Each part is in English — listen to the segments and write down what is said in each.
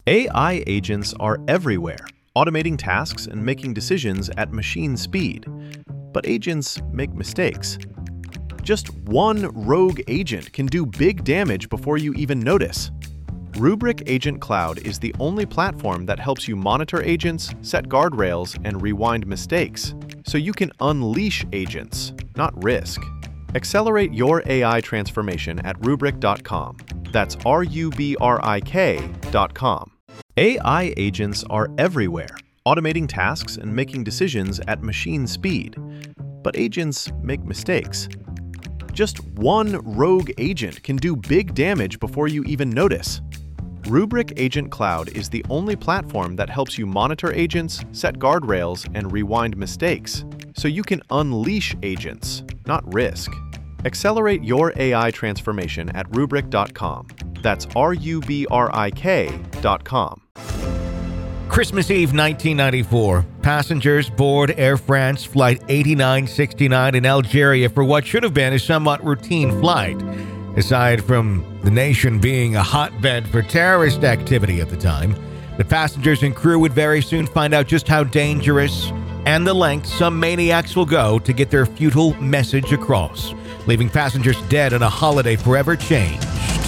AI agents are everywhere, automating tasks and making decisions at machine speed. But agents make mistakes. Just one rogue agent can do big damage before you even notice. Rubrik Agent Cloud is the only platform that helps you monitor agents, set guardrails, and rewind mistakes, so you can unleash agents, not risk. Accelerate your AI transformation at Rubrik.com. That's RUBRIK.com. AI agents are everywhere, automating tasks and making decisions at machine speed. But agents make mistakes. Just one rogue agent can do big damage before you even notice. Rubrik Agent Cloud is the only platform that helps you monitor agents, set guardrails, and rewind mistakes, so you can unleash agents, not risk. Accelerate your AI transformation at Rubrik.com. That's RUBRIK.com. Christmas Eve 1994, passengers board Air France Flight 8969 in Algeria for what should have been a somewhat routine flight. Aside from the nation being a hotbed for terrorist activity at the time, the passengers and crew would very soon find out just how dangerous and the lengths some maniacs will go to get their futile message across, leaving passengers dead and a holiday forever changed.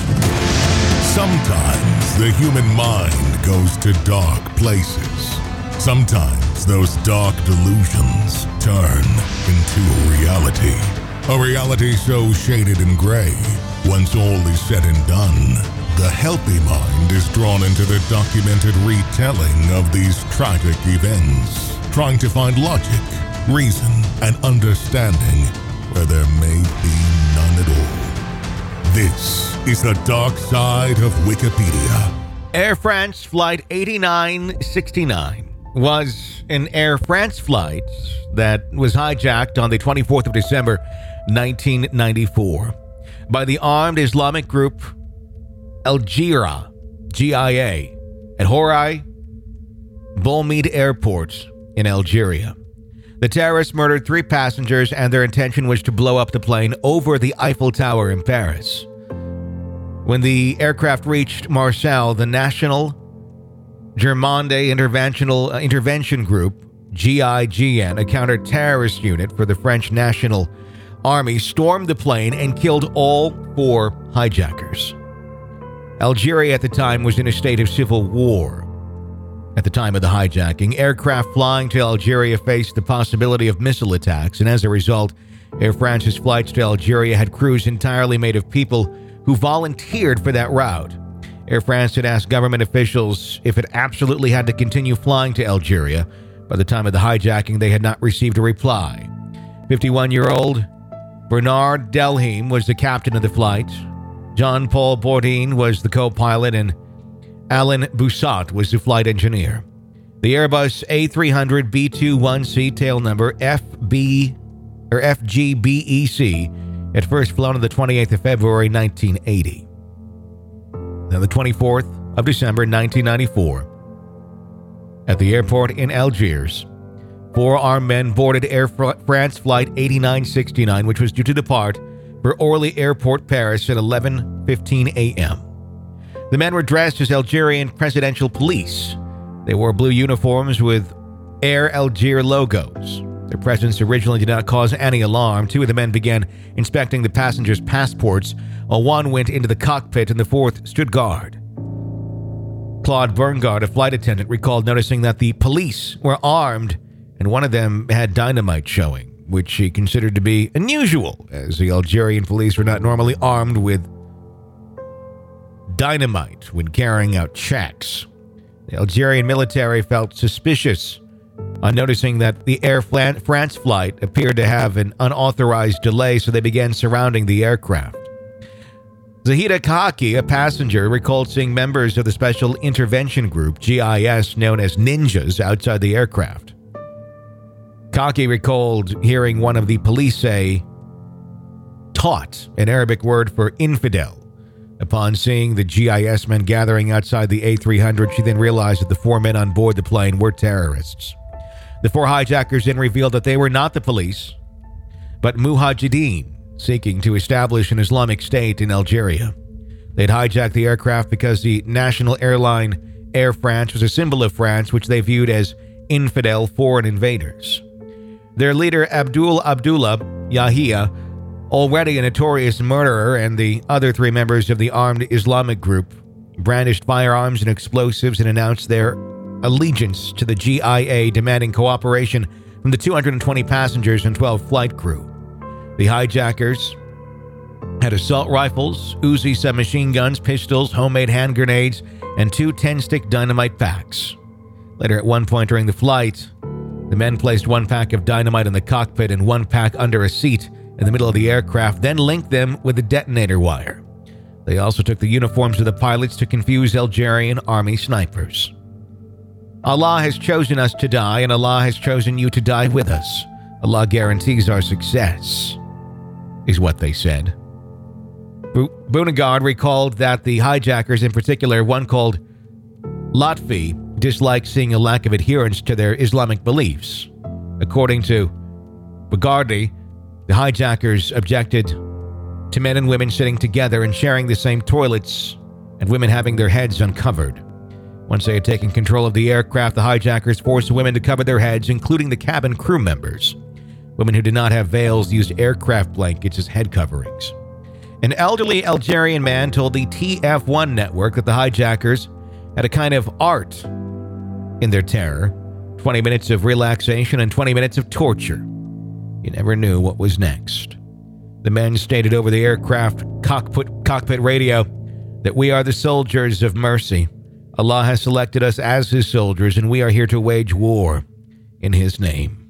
Sometimes the human mind goes to dark places. Sometimes those dark delusions turn into a reality so shaded and gray. Once all is said and done, the healthy mind is drawn into the documented retelling of these tragic events, trying to find logic, reason, and understanding where there may be none at all. This is the dark side of Wikipedia. Air France Flight 8969 was an Air France flight that was hijacked on the 24th of December, 1994, by the armed Islamic group Al-Gira, GIA, at Horai Boulmid Airport in Algeria. The terrorists murdered 3 passengers, and their intention was to blow up the plane over the Eiffel Tower in Paris. When the aircraft reached Marseille, the National Gironde Intervention Group, GIGN, a counter-terrorist unit for the French National Army, stormed the plane and killed all 4 hijackers. Algeria at the time was in a state of civil war. At the time of the hijacking, aircraft flying to Algeria faced the possibility of missile attacks, and as a result, Air France's flights to Algeria had crews entirely made of people who volunteered for that route. Air France had asked government officials if it absolutely had to continue flying to Algeria. By the time of the hijacking, they had not received a reply. 51-year-old Bernard Delheim was the captain of the flight. Jean-Paul Bourdin was the co-pilot, and Alain Boussat was the flight engineer. The Airbus A300 B21C tail number FGBEC had first flown on the 28th of February 1980. Then the 24th of December 1994, at the airport in Algiers, 4 armed men boarded Air France Flight 8969, which was due to depart for Orly Airport, Paris at 11:15 a.m. The men were dressed as Algerian presidential police. They wore blue uniforms with Air Algiers logos. Their presence originally did not cause any alarm. 2 of the men began inspecting the passengers' passports, while 1 went into the cockpit and the 4th stood guard. Claude Berngard, a flight attendant, recalled noticing that the police were armed and one of them had dynamite showing, which he considered to be unusual, as the Algerian police were not normally armed with dynamite when carrying out checks. The Algerian military felt suspicious on noticing that the Air France flight appeared to have an unauthorized delay, so they began surrounding the aircraft. Zahida Kahaki, a passenger, recalled seeing members of the Special Intervention Group, GIS, known as ninjas, outside the aircraft. Kahaki recalled hearing one of the police say, "Taut," an Arabic word for infidel. Upon seeing the GIS men gathering outside the A300, she then realized that the 4 men on board the plane were terrorists. The 4 hijackers then revealed that they were not the police, but mujahideen, seeking to establish an Islamic state in Algeria. They'd hijacked the aircraft because the national airline Air France was a symbol of France, which they viewed as infidel foreign invaders. Their leader, Abdullah Yahya, already a notorious murderer, and the other 3 members of the armed Islamic group brandished firearms and explosives and announced their allegiance to the GIA, demanding cooperation from the 220 passengers and 12 flight crew. The hijackers had assault rifles, Uzi submachine guns, pistols, homemade hand grenades, and 2 10-stick dynamite packs. Later, at one point during the flight, the men placed 1 pack of dynamite in the cockpit and 1 pack under a seat in the middle of the aircraft, then linked them with a detonator wire. They also took the uniforms of the pilots to confuse Algerian army snipers. Allah has chosen us to die, and Allah has chosen you to die with us. Allah guarantees our success, is what they said. Boonagard recalled that the hijackers, in particular one called Lotfi, disliked seeing a lack of adherence to their Islamic beliefs. According to Bogardi, the hijackers objected to men and women sitting together and sharing the same toilets and women having their heads uncovered. Once they had taken control of the aircraft, the hijackers forced women to cover their heads, including the cabin crew members. Women who did not have veils used aircraft blankets as head coverings. An elderly Algerian man told the TF1 network that the hijackers had a kind of art in their terror, 20 minutes of relaxation and 20 minutes of torture. You never knew what was next. The men stated over the aircraft cockpit radio that we are the soldiers of mercy. Allah has selected us as His soldiers, and we are here to wage war in His name.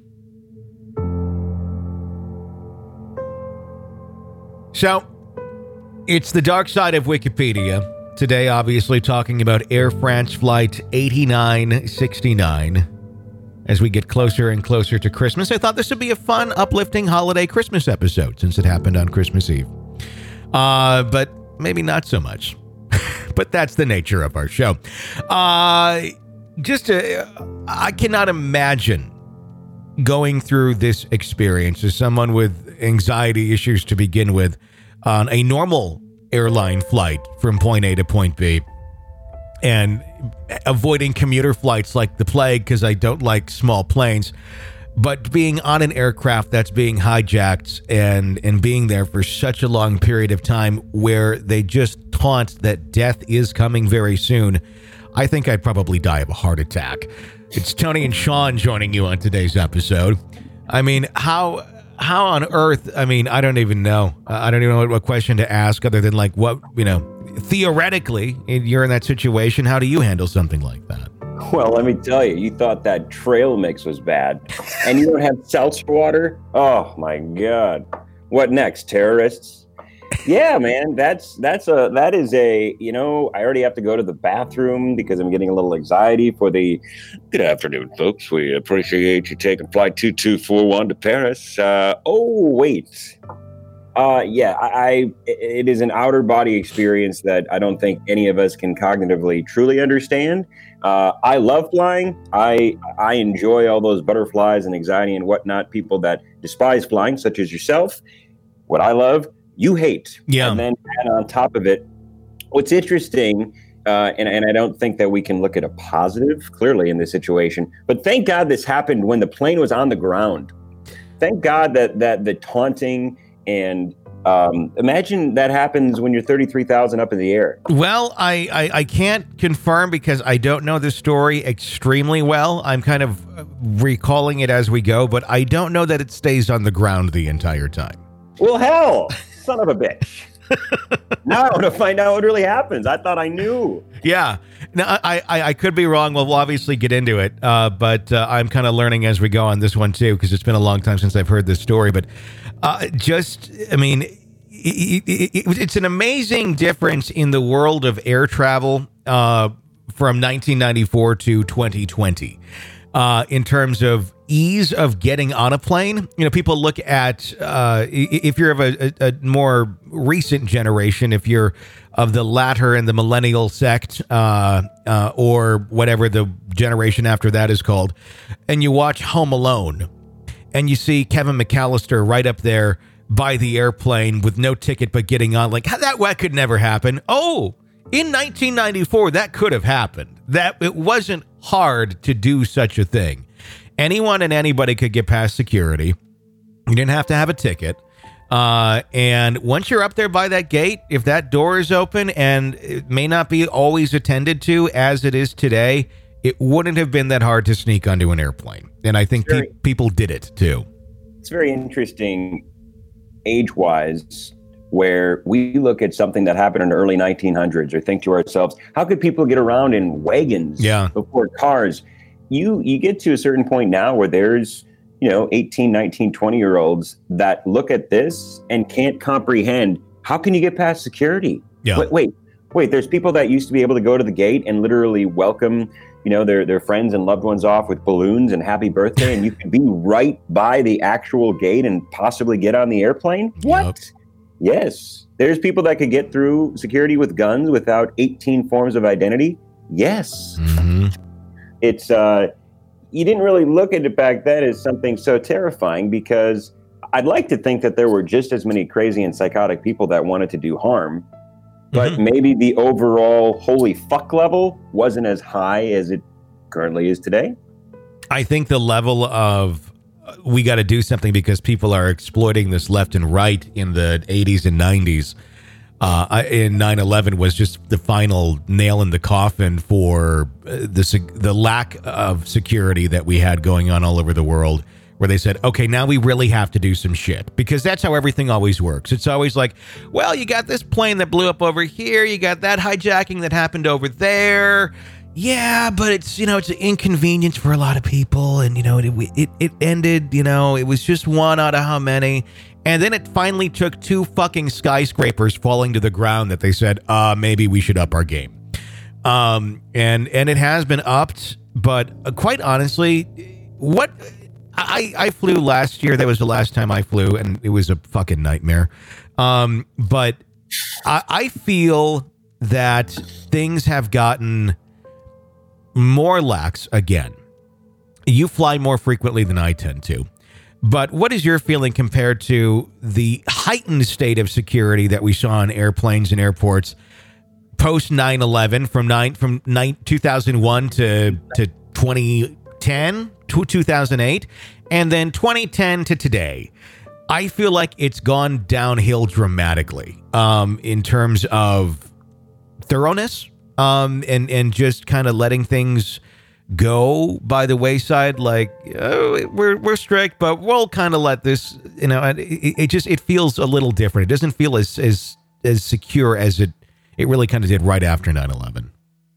So, it's the dark side of Wikipedia. Today, obviously, talking about Air France Flight 8969. As we get closer and closer to Christmas, I thought this would be a fun, uplifting holiday Christmas episode since it happened on Christmas Eve. But maybe not so much. But that's the nature of our show. I cannot imagine going through this experience as someone with anxiety issues to begin with on a normal airline flight from point A to point B, and avoiding commuter flights like the plague because I don't like small planes, but being on an aircraft that's being hijacked and being there for such a long period of time where they just taunt that death is coming very soon, I think I'd probably die of a heart attack. It's Tony and Sean joining you on today's episode. I mean, how on earth, I mean, I don't even know. I don't even know what question to ask other than like what, theoretically, you're in that situation. How do you handle something like that? Well, let me tell you, you thought that trail mix was bad, and you don't have seltzer water? Oh my God. What next, terrorists? Yeah, man, that is a, I already have to go to the bathroom because I'm getting a little anxiety for the, good afternoon, folks. We appreciate you taking flight 2241 to Paris. It is an outer body experience that I don't think any of us can cognitively truly understand. I love flying. I enjoy all those butterflies and anxiety and whatnot. People that despise flying, such as yourself, what I love, you hate. Yeah. And then add on top of it, what's interesting, and I don't think that we can look at a positive clearly in this situation, but thank God this happened when the plane was on the ground. Thank God that the taunting and imagine that happens when you're 33,000 up in the air. Well, I can't confirm because I don't know the story extremely well. I'm kind of recalling it as we go, but I don't know that it stays on the ground the entire time. Well, hell, son of a bitch. Now I want to find out what really happens. I thought I knew. Yeah. Now, I could be wrong. We'll obviously get into it, but I'm kind of learning as we go on this one, too, because it's been a long time since I've heard this story. But it's an amazing difference in the world of air travel from 1994 to 2020 in terms of ease of getting on a plane. People look at, if you're of a more recent generation, if you're of the latter and the millennial sect, or whatever the generation after that is called, and you watch Home Alone, and you see Kevin McAllister right up there by the airplane with no ticket but getting on, like, that could never happen. Oh, in 1994, that could have happened. That it wasn't hard to do such a thing. Anyone and anybody could get past security. You didn't have to have a ticket. And once you're up there by that gate, if that door is open, and it may not be always attended to as it is today, it wouldn't have been that hard to sneak onto an airplane. And I think people did it too. It's very interesting age-wise, where we look at something that happened in the early 1900s or think to ourselves, how could people get around in wagons before cars? You get to a certain point now where there's 18, 19, 20-year-olds that look at this and can't comprehend, how can you get past security? Yeah. Wait, there's people that used to be able to go to the gate and literally welcome, their friends and loved ones off with balloons and happy birthday, and you can be right by the actual gate and possibly get on the airplane? What? Yep. Yes. There's people that could get through security with guns without 18 forms of identity? Yes. Mm-hmm. It's, you didn't really look at it back then as something so terrifying, because I'd like to think that there were just as many crazy and psychotic people that wanted to do harm, but maybe the overall holy fuck level wasn't as high as it currently is today. I think the level of we got to do something because people are exploiting this left and right in the 80s and 90s in 9/11 was just the final nail in the coffin for the lack of security that we had going on all over the world, where they said, okay, now we really have to do some shit, because that's how everything always works. It's always like, well, you got this plane that blew up over here, you got that hijacking that happened over there. Yeah, but it's, it's an inconvenience for a lot of people, and it ended, it was just one out of how many. And then it finally took 2 fucking skyscrapers falling to the ground that they said, maybe we should up our game. And it has been upped, but quite honestly, I flew last year. That was the last time I flew, and it was a fucking nightmare. But I feel that things have gotten more lax again. You fly more frequently than I tend to. But what is your feeling compared to the heightened state of security that we saw in airplanes and airports post 9/11 from 2001 to 2010 to 2008, and then 2010 to today? I feel like it's gone downhill dramatically in terms of thoroughness and just kind of letting things go by the wayside, like, oh, we're strict, but we'll kind of let this, it feels a little different. It doesn't feel as secure as it really kind of did right after 9/11.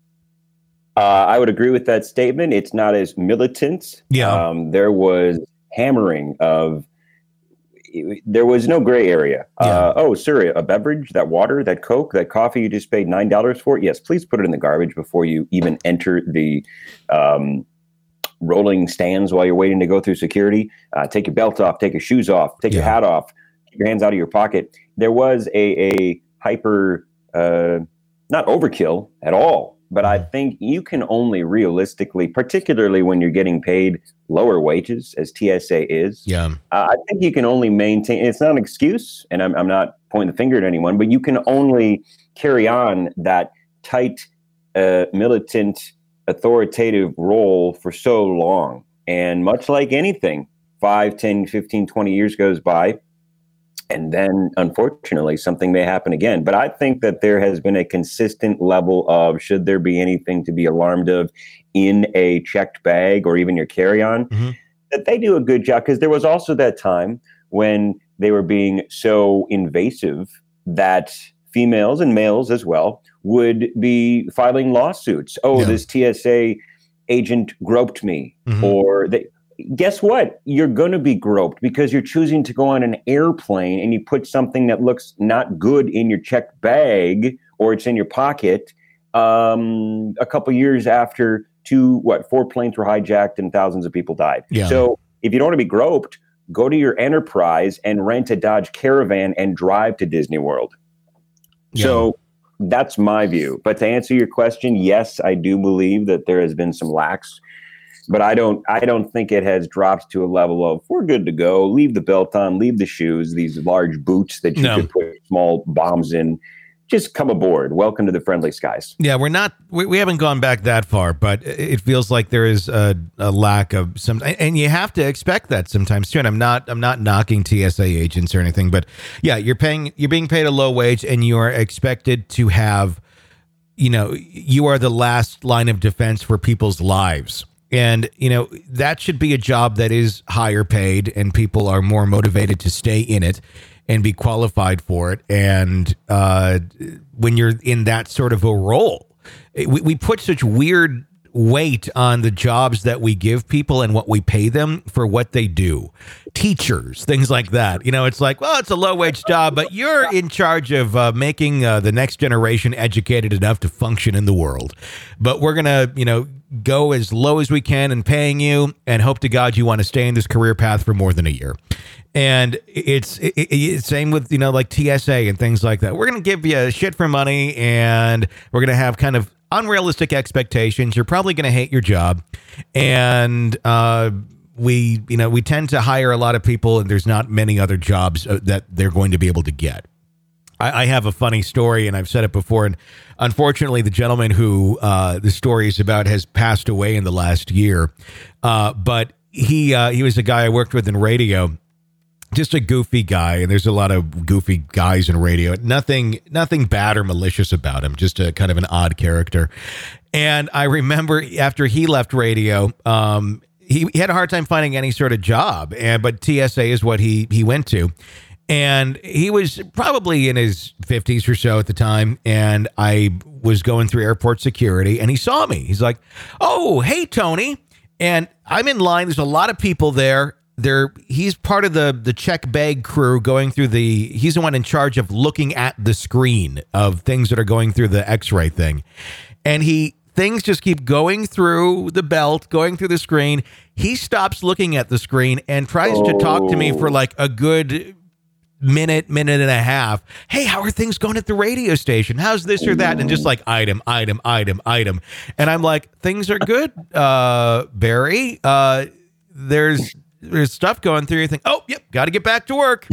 I would agree with that statement. It's not as militant. Yeah. There was hammering there was no gray area. Yeah. Oh, sir, a beverage, that water, that Coke, that coffee you just paid $9 for? Yes, please put it in the garbage before you even enter the rolling stands while you're waiting to go through security. Take your belt off, take your shoes off, take your hat off, keep your hands out of your pocket. There was a hyper, not overkill at all, but I think you can only realistically, particularly when you're getting paid lower wages as TSA is. Yeah. I think you can only maintain, it's not an excuse, and I'm not pointing the finger at anyone, but you can only carry on that tight, militant, authoritative role for so long. And much like anything, 5, 10, 15, 20 years goes by, and then, unfortunately, something may happen again. But I think that there has been a consistent level of, should there be anything to be alarmed of in a checked bag or even your carry-on, that they do a good job. Because there was also that time when they were being so invasive that females and males as well would be filing lawsuits. Oh, this TSA agent groped me. Or they... Guess what? You're going to be groped because you're choosing to go on an airplane and you put something that looks not good in your checked bag, or it's in your pocket. A couple years after 4 planes were hijacked and thousands of people died. Yeah. So if you don't want to be groped, go to your Enterprise and rent a Dodge Caravan and drive to Disney World. Yeah. So that's my view. But to answer your question, yes, I do believe that there has been some lax. But I don't think it has dropped to a level of, we're good to go, leave the belt on, leave the shoes, these large boots that you could put small bombs in. just come aboard. Welcome to the friendly skies. Yeah, we haven't gone back that far, but it feels like there is a lack of some, and you have to expect that sometimes too. And I'm not knocking TSA agents or anything, but yeah, you're being paid a low wage, and you are expected to have, you are the last line of defense for people's lives. And, that should be a job that is higher paid, and people are more motivated to stay in it and be qualified for it. And when you're in that sort of a role, we put such weird weight on the jobs that we give people and what we pay them for what they do. Teachers, things like that. It's like, well, it's a low wage job, but you're in charge of making the next generation educated enough to function in the world. But we're going to, go as low as we can in paying you, and hope to God you want to stay in this career path for more than a year. And it's same with, like TSA and things like that. We're going to give you shit for money, and we're going to have kind of unrealistic expectations. You're probably going to hate your job. And we tend to hire a lot of people, and there's not many other jobs that they're going to be able to get. I have a funny story, and I've said it before, and unfortunately the gentleman who the story is about has passed away in the last year. But he was a guy I worked with in radio, just a goofy guy, and there's a lot of goofy guys in radio. Nothing bad or malicious about him, just a kind of an odd character. And I remember after he left radio, he had a hard time finding any sort of job, but TSA is what he went to. And he was probably in his 50s or so at the time, and I was going through airport security, and he saw me. He's like, "Oh, hey, Tony." And I'm in line. There's a lot of people there. He's part of the check bag crew going through he's the one in charge of looking at the screen of things that are going through the x-ray thing. And things just keep going through the belt, going through the screen. He stops looking at the screen and tries to talk to me for like a good minute and a half. "Hey, how are things going at the radio station? How's this or that?" And just like item. And I'm like, "Things are good, Barry. There's stuff going through." You think, "Oh, yep, got to get back to work."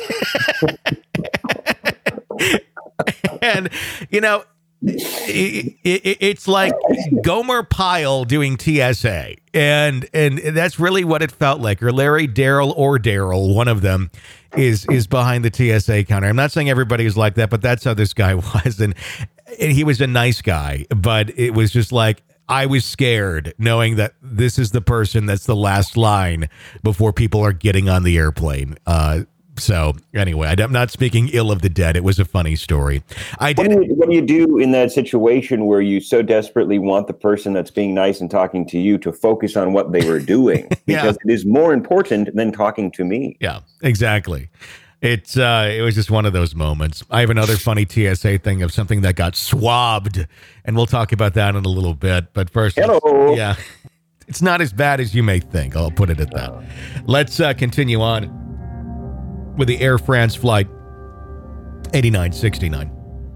And, it's like Gomer Pyle doing TSA. And that's really what it felt like. Or Larry, Daryl, one of them is behind the TSA counter. I'm not saying everybody was like that, but that's how this guy was. And he was a nice guy, but it was just like, I was scared knowing that this is the person that's the last line before people are getting on the airplane. So anyway, I'm not speaking ill of the dead. It was a funny story. What do you do in that situation where you so desperately want the person that's being nice and talking to you to focus on what they were doing? Because it is more important than talking to me. Yeah, exactly. It was just one of those moments. I have another funny TSA thing of something that got swabbed, and we'll talk about that in a little bit. But first, hello. It's not as bad as you may think. I'll put it at that. Let's continue on with the Air France flight 8969.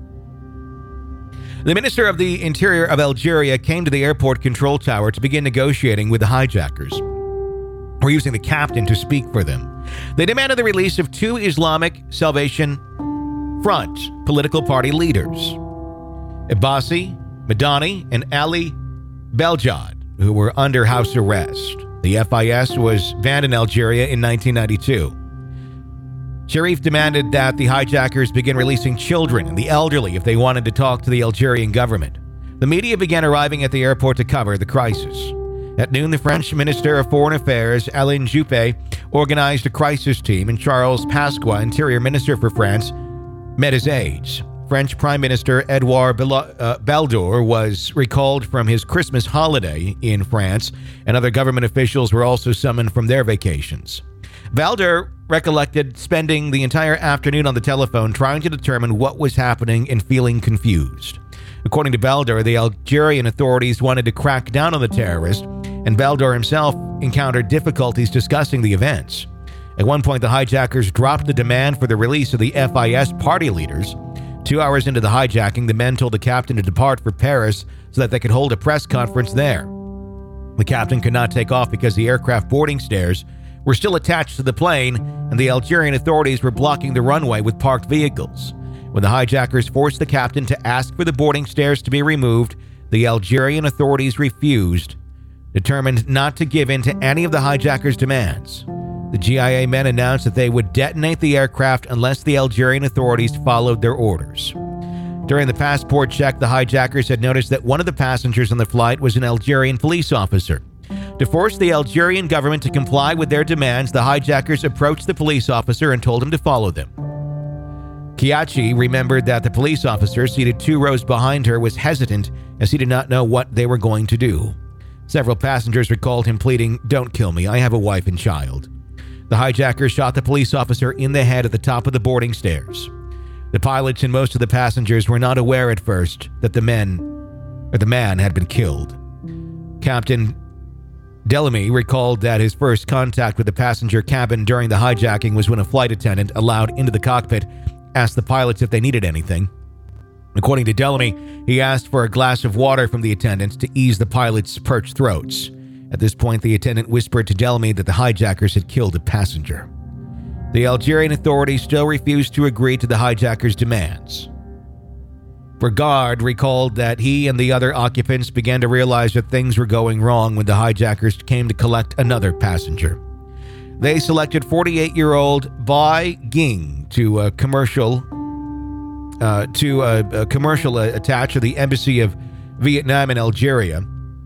The Minister of the Interior of Algeria came to the airport control tower to begin negotiating with the hijackers. We're using the captain to speak for them. They demanded the release of 2 Islamic Salvation Front political party leaders, Abbasi Madani and Ali Beljad, who were under house arrest. The FIS was banned in Algeria in 1992. Sharif demanded that the hijackers begin releasing children and the elderly if they wanted to talk to the Algerian government. The media began arriving at the airport to cover the crisis. At noon, the French Minister of Foreign Affairs, Alain Juppé, organized a crisis team, and Charles Pasqua, Interior Minister for France, met his aides. French Prime Minister Edouard Balladur was recalled from his Christmas holiday in France, and other government officials were also summoned from their vacations. Balladur recollected spending the entire afternoon on the telephone trying to determine what was happening and feeling confused. According to Balladur, the Algerian authorities wanted to crack down on the terrorists, and Balladur himself encountered difficulties discussing the events. At one point, the hijackers dropped the demand for the release of the FIS party leaders. 2 hours into the hijacking, the men told the captain to depart for Paris so that they could hold a press conference there. The captain could not take off because the aircraft boarding stairs were still attached to the plane, and the Algerian authorities were blocking the runway with parked vehicles. When the hijackers forced the captain to ask for the boarding stairs to be removed, the Algerian authorities refused, determined not to give in to any of the hijackers' demands. The GIA men announced that they would detonate the aircraft unless the Algerian authorities followed their orders. During the passport check, the hijackers had noticed that one of the passengers on the flight was an Algerian police officer. To force the Algerian government to comply with their demands, the hijackers approached the police officer and told him to follow them. Kiachi remembered that the police officer, seated 2 rows behind her, was hesitant as he did not know what they were going to do. Several passengers recalled him pleading, "Don't kill me, I have a wife and child." The hijackers shot the police officer in the head at the top of the boarding stairs. The pilots and most of the passengers were not aware at first that the man had been killed. Captain Delamy recalled that his first contact with the passenger cabin during the hijacking was when a flight attendant, allowed into the cockpit, asked the pilots if they needed anything. According to Delamy, he asked for a glass of water from the attendant to ease the pilots' parched throats. At this point, the attendant whispered to Delamy that the hijackers had killed a passenger. The Algerian authorities still refused to agree to the hijackers' demands. Brigard recalled that he and the other occupants began to realize that things were going wrong when the hijackers came to collect another passenger. They selected 48-year-old Bai Ging to a commercial attached to the Embassy of Vietnam in Algeria.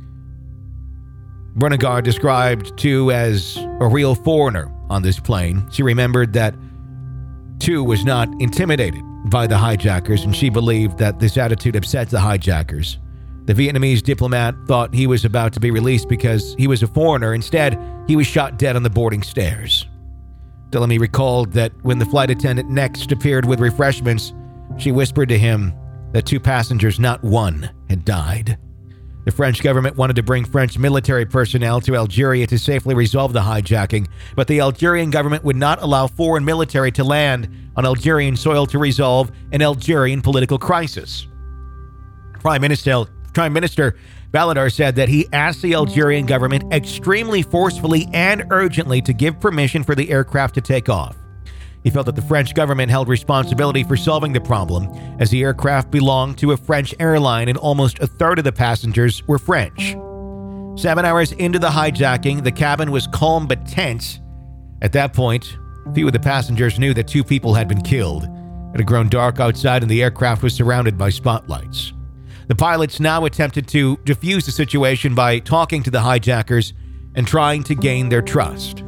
Brunegard described Tu as a real foreigner on this plane. She remembered that Tu was not intimidated by the hijackers, and she believed that this attitude upset the hijackers. The Vietnamese diplomat thought he was about to be released because he was a foreigner. Instead, he was shot dead on the boarding stairs. Delamy recalled that when the flight attendant next appeared with refreshments, she whispered to him that 2 passengers, not 1, had died. The French government wanted to bring French military personnel to Algeria to safely resolve the hijacking, but the Algerian government would not allow foreign military to land on Algerian soil to resolve an Algerian political crisis. Prime Minister Baladar said that he asked the Algerian government extremely forcefully and urgently to give permission for the aircraft to take off. He felt that the French government held responsibility for solving the problem, as the aircraft belonged to a French airline and almost a third of the passengers were French. 7 hours into the hijacking, the cabin was calm but tense. At that point, few of the passengers knew that 2 people had been killed. It had grown dark outside and the aircraft was surrounded by spotlights. The pilots now attempted to defuse the situation by talking to the hijackers and trying to gain their trust.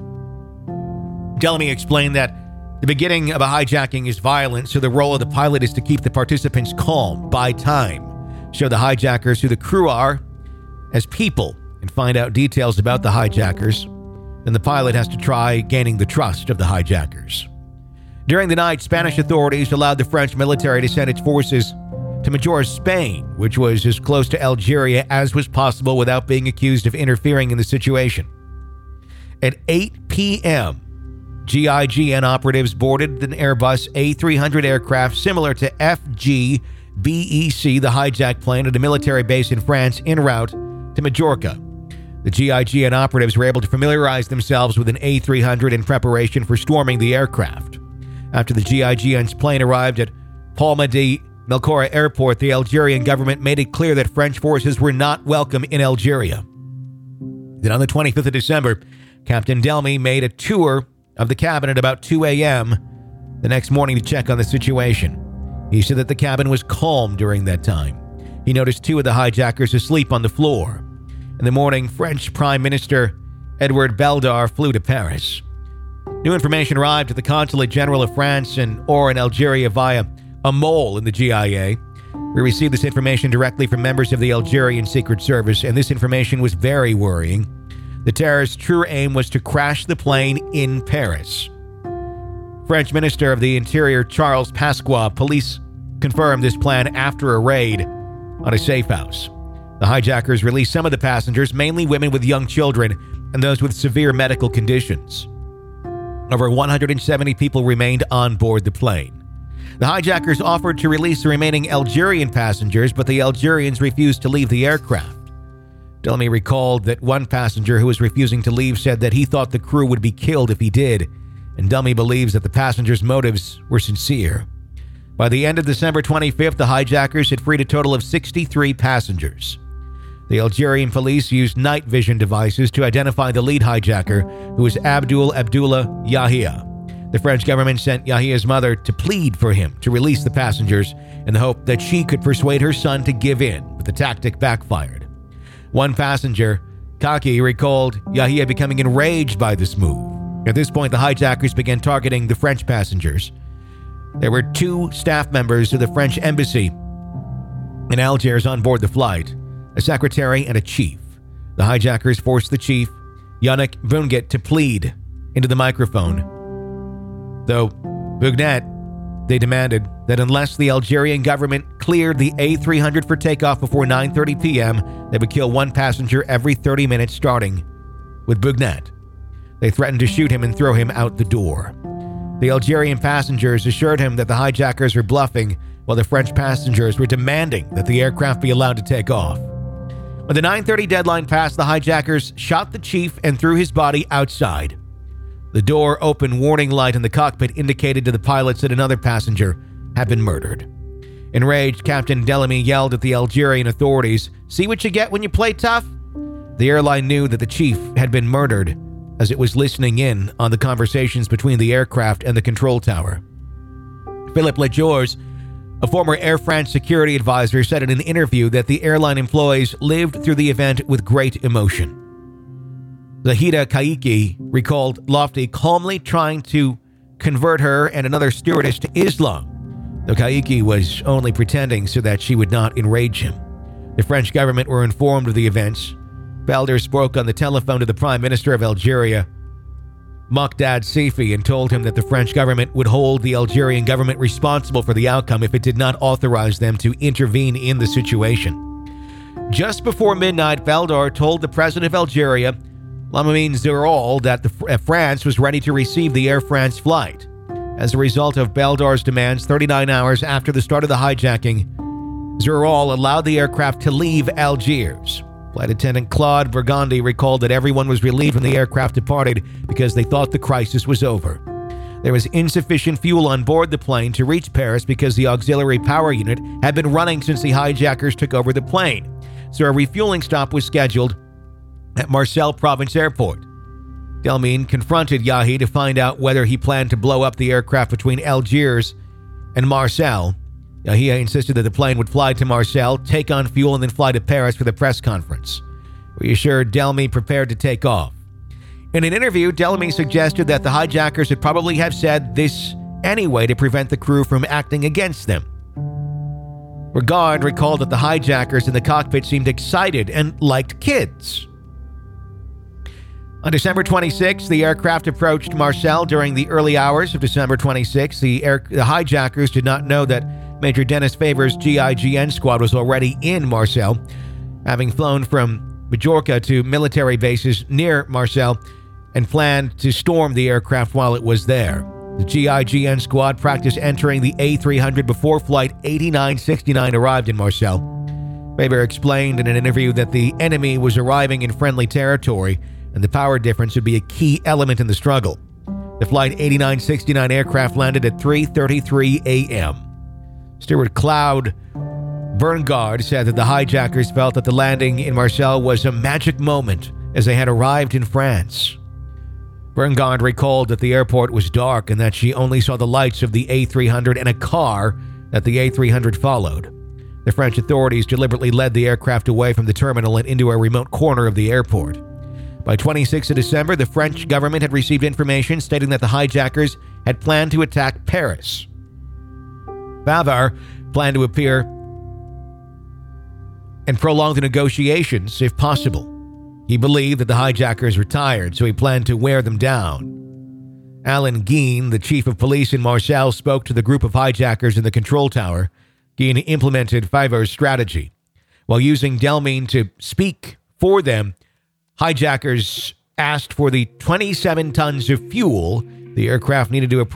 Delamy explained that the beginning of a hijacking is violent, so the role of the pilot is to keep the participants calm, buy time, show the hijackers who the crew are as people, and find out details about the hijackers. Then the pilot has to try gaining the trust of the hijackers. During the night, Spanish authorities allowed the French military to send its forces to Majorca, Spain, which was as close to Algeria as was possible without being accused of interfering in the situation. At 8 p.m., GIGN operatives boarded an Airbus A300 aircraft similar to FG BEC, the hijacked plane, at a military base in France en route to Majorca. The GIGN operatives were able to familiarize themselves with an A300 in preparation for storming the aircraft. After the GIGN's plane arrived at Palma de Melchora Airport, the Algerian government made it clear that French forces were not welcome in Algeria. Then on the 25th of December, Captain Delmy made a tour of the cabin at about 2 a.m. the next morning to check on the situation. He said that the cabin was calm during that time. He noticed 2 of the hijackers asleep on the floor. In the morning, French Prime Minister Edouard Baladar flew to Paris. New information arrived at the Consulate General of France in Oran, Algeria via a mole in the GIA. We received this information directly from members of the Algerian Secret Service, and this information was very worrying. The terrorists' true aim was to crash the plane in Paris. French Minister of the Interior Charles Pasqua police confirmed this plan after a raid on a safe house. The hijackers released some of the passengers, mainly women with young children and those with severe medical conditions. Over 170 people remained on board the plane. The hijackers offered to release the remaining Algerian passengers, but the Algerians refused to leave the aircraft. Delmy recalled that one passenger who was refusing to leave said that he thought the crew would be killed if he did, and Delmy believes that the passengers' motives were sincere. By the end of December 25th, the hijackers had freed a total of 63 passengers. The Algerian police used night vision devices to identify the lead hijacker, who was Abdullah Yahya. The French government sent Yahya's mother to plead for him to release the passengers in the hope that she could persuade her son to give in, but the tactic backfired. One passenger, Kaki, recalled Yahya becoming enraged by this move. At this point, the hijackers began targeting the French passengers. There were 2 staff members of the French embassy in Algiers on board the flight, a secretary and a chief. The hijackers forced the chief, Yannick Bounguet, to plead into the microphone. Though Bougnet, they demanded that unless the Algerian government cleared the A300 for takeoff before 9:30 p.m., they would kill 1 passenger every 30 minutes, starting with Bougnet. They threatened to shoot him and throw him out the door. The Algerian passengers assured him that the hijackers were bluffing, while the French passengers were demanding that the aircraft be allowed to take off. When the 9:30 deadline passed, the hijackers shot the chief and threw his body outside. The door open warning light in the cockpit indicated to the pilots that another passenger had been murdered. Enraged, Captain Delamy yelled at the Algerian authorities, "See what you get when you play tough?" The airline knew that the chief had been murdered, as it was listening in on the conversations between the aircraft and the control tower. Philippe Lejours, a former Air France security advisor, said in an interview that the airline employees lived through the event with great emotion. Zahida Kaiki recalled Lofty calmly trying to convert her and another stewardess to Islam, though Kaiki was only pretending so that she would not enrage him. The French government were informed of the events. Belder spoke on the telephone to the Prime Minister of Algeria, Mokdad Sifi, and told him that the French government would hold the Algerian government responsible for the outcome if it did not authorize them to intervene in the situation. Just before midnight, Belder told the president of Algeria, Lamine Zerol, that France was ready to receive the Air France flight. As a result of Belder's demands, 39 hours after the start of the hijacking, Zerol allowed the aircraft to leave Algiers. Flight attendant Claude Burgundy recalled that everyone was relieved when the aircraft departed because they thought the crisis was over. There was insufficient fuel on board the plane to reach Paris because the auxiliary power unit had been running since the hijackers took over the plane, so a refueling stop was scheduled at Marseille Province Airport. Delmine confronted Yahi to find out whether he planned to blow up the aircraft between Algiers and Marseille. Yahya insisted that the plane would fly to Marseille, take on fuel, and then fly to Paris for the press conference. Reassured, Delmy prepared to take off. In an interview, Delmy suggested that the hijackers would probably have said this anyway to prevent the crew from acting against them. Regard recalled that the hijackers in the cockpit seemed excited and liked kids. On December 26, the aircraft approached Marseille during the early hours of December 26. The hijackers did not know that Major Dennis Favor's GIGN squad was already in Marseille, having flown from Majorca to military bases near Marseille and planned to storm the aircraft while it was there. The GIGN squad practiced entering the A300 before Flight 8969 arrived in Marseille. Faber explained in an interview that the enemy was arriving in friendly territory and the power difference would be a key element in the struggle. The Flight 8969 aircraft landed at 3:33 a.m. Steward Claude Berngard said that the hijackers felt that the landing in Marseille was a magic moment as they had arrived in France. Berngard recalled that the airport was dark and that she only saw the lights of the A300 and a car that the A300 followed. The French authorities deliberately led the aircraft away from the terminal and into a remote corner of the airport. By 26 of December, the French government had received information stating that the hijackers had planned to attack Paris. Favre planned to appear and prolong the negotiations if possible. He believed that the hijackers were tired, so he planned to wear them down. Alain Guin, the chief of police in Marseille, spoke to the group of hijackers in the control tower. Guin implemented Favre's strategy. While using Delmine to speak for them, hijackers asked for the 27 tons of fuel the aircraft needed to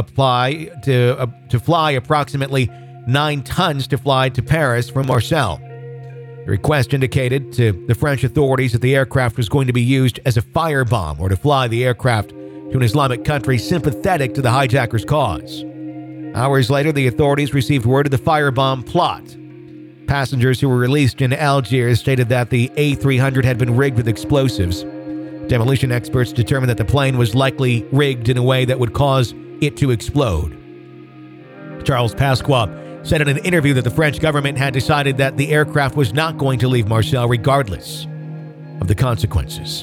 fly approximately 9 tons to fly to Paris from Marseille. The request indicated to the French authorities that the aircraft was going to be used as a firebomb or to fly the aircraft to an Islamic country sympathetic to the hijackers' cause. Hours later, the authorities received word of the firebomb plot. Passengers who were released in Algiers stated that the A300 had been rigged with explosives. Demolition experts determined that the plane was likely rigged in a way that would cause it to explode. Charles Pasqua said in an interview that the French government had decided that the aircraft was not going to leave Marseille regardless of the consequences.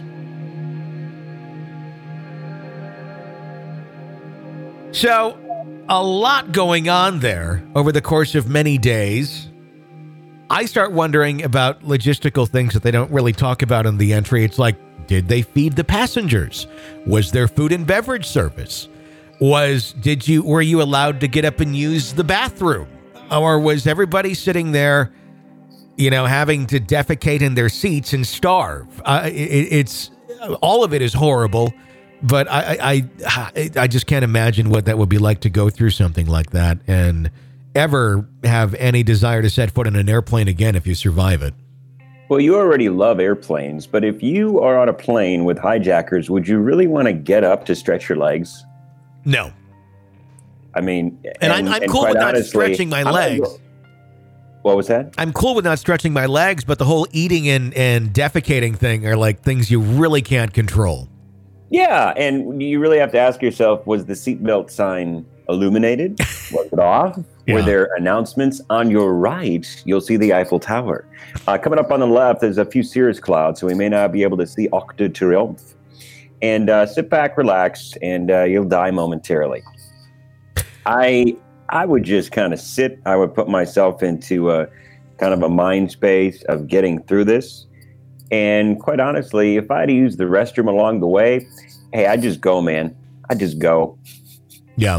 So, a lot going on there over the course of many days. I start wondering about logistical things that they don't really talk about in the entry. It's like, did they feed the passengers? Was there food and beverage service? Were you allowed to get up and use the bathroom? Or was everybody sitting there, having to defecate in their seats and starve? It's all of it is horrible, but I just can't imagine what that would be like to go through something like that and ever have any desire to set foot in an airplane again if you survive it. Well, you already love airplanes, but if you are on a plane with hijackers, would you really want to get up to stretch your legs? No. I mean, and I'm cool with not stretching my legs. What was that? I'm cool with not stretching my legs, but the whole eating and defecating thing are like things you really can't control. Yeah, and you really have to ask yourself, was the seatbelt sign illuminated? Was it off? Yeah. Were there announcements? On your right, you'll see the Eiffel Tower. Coming up on the left, there's a few cirrus clouds, so we may not be able to see Arc de Triomphe. And sit back, relax, and you'll die momentarily. I would just kind of sit. I would put myself into a kind of a mind space of getting through this. And quite honestly, if I had to use the restroom along the way, hey, I'd just go, man. I'd just go. Yeah.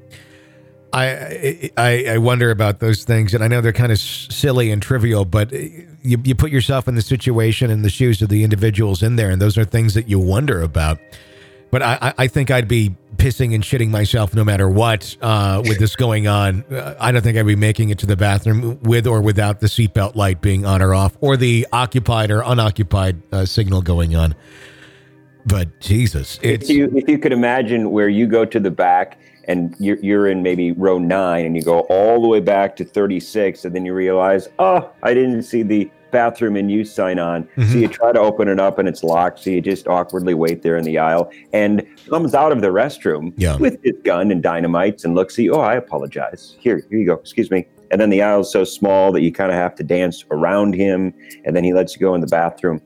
I wonder about those things, and I know they're kind of silly and trivial, but you put yourself in the situation and the shoes of the individuals in there, and those are things that you wonder about. But I think I'd be pissing and shitting myself no matter what with this going on. I don't think I'd be making it to the bathroom with or without the seatbelt light being on or off, or the occupied or unoccupied signal going on. But Jesus, if you could imagine where you go to the back and you're in maybe row 9 and you go all the way back to 36 and then you realize, oh, I didn't see the bathroom in use sign on. Mm-hmm. So you try to open it up and it's locked. So you just awkwardly wait there in the aisle and comes out of the restroom with his gun and dynamites and looks at you. Oh, I apologize. Here you go. Excuse me. And then the aisle's so small that you kind of have to dance around him. And then he lets you go in the bathroom.